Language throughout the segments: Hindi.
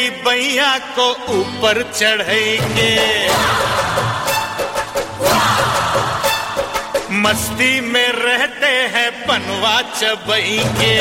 बैया को ऊपर चढ़ेंगे, मस्ती में रहते हैं पनवा चबेंगे।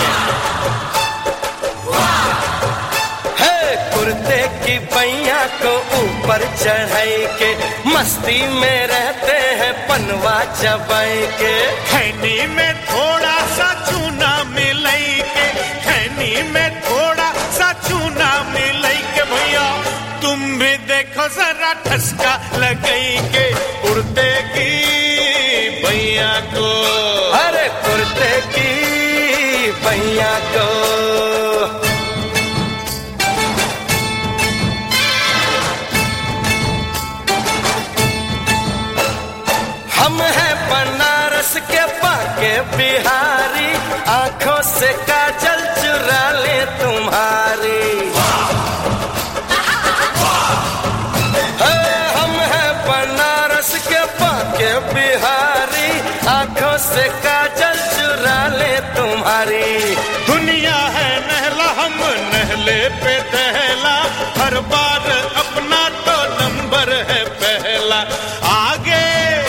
कुर्ते की बैया को ऊपर चढ़ाई के मस्ती में रहते हैं पनवा चबाई के। खैनी में थोड़ा सा चूना मिलाई के, खैनी में थोड़ा सा चूना मिलाई के भैया तुम भी देखो जरा ठसका लगाई के कुर्ते की बैया को। अरे कुर्ते की बैया को हम हैं बनारस के पाके बिहारी, आंखों से काजल चुरा ले तुम्हारी। हम हैं बनारस के पाके बिहारी, आंखों से काजल चुरा ले तुम्हारी। दुनिया है नहला हम नहले पे दहला, हर बार अपना तो नंबर है पहला। आगे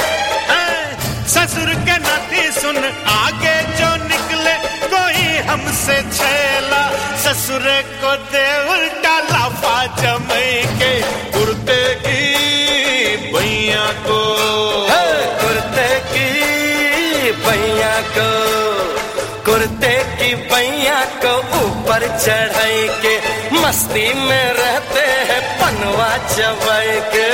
ससुर के नाती सुन, आगे जो निकले कोई हमसे छैला, ससुर को दे उल्टा लाफा जमाई के कुर्ते की बैया को। कुर्ते की बैया को, कुर्ते की बैया को ऊपर चढ़ाई के मस्ती में रहते हैं पनवा चबाई के।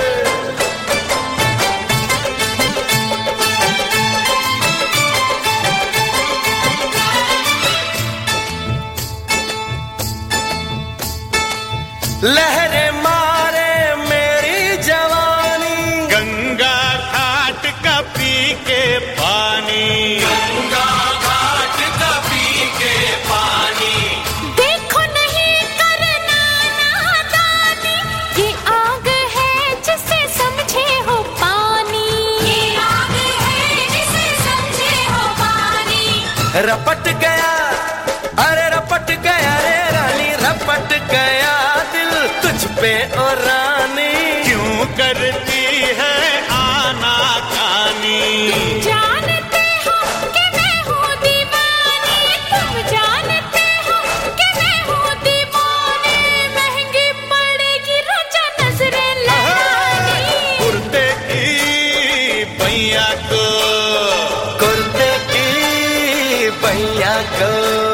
लहरे मारे मेरी जवानी, गंगा घाट का पी के पानी, गंगा घाट का पी के पानी। देखो नहीं करना नादानी, ये आग है जिसे समझे हो पानी, ये आग है जिसे समझे हो पानी। रपट गया, अरे रपट गया रे रानी, रपट गया तुझ पे ओ रानी। क्यों करती है आना कानी, तुम जानते हो कि मैं हूँ दीवानी, तुम जानते हो कि मैं हूँ दीवानी। महंगी पड़ेगी रोजा नजरें लगानी कुर्ते की बैया को, कुर्ते की बैया को।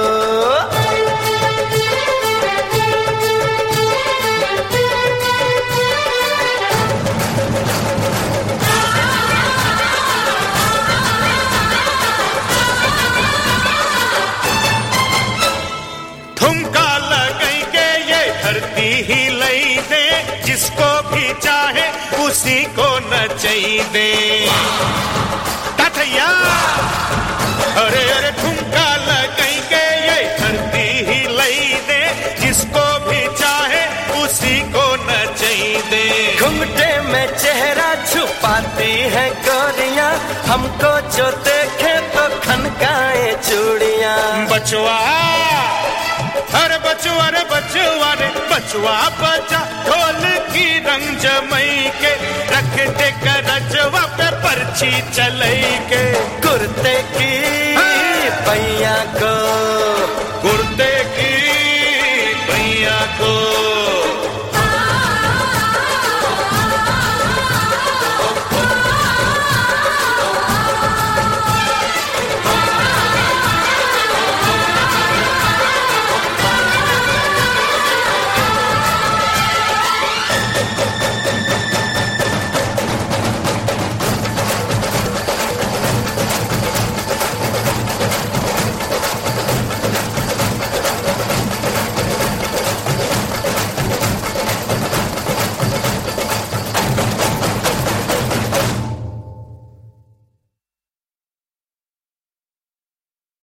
ही लई दे, जिसको भी चाहे उसी को नचई दे। तथैया अरे अरे ठुमका लगई के ये धरती ही लई दे, जिसको भी चाहे उसी को नचई दे। घुंघटे में चेहरा छुपाती है गोरियां, हमको जो देखे तो खनकाए चूड़ियां। बचवा अरे बचवा रे बचवा रे बचवा बजा ढोल की रंग जमई के, रख दे करजवा पे पर्ची चलई के कुर्ते की बैया को।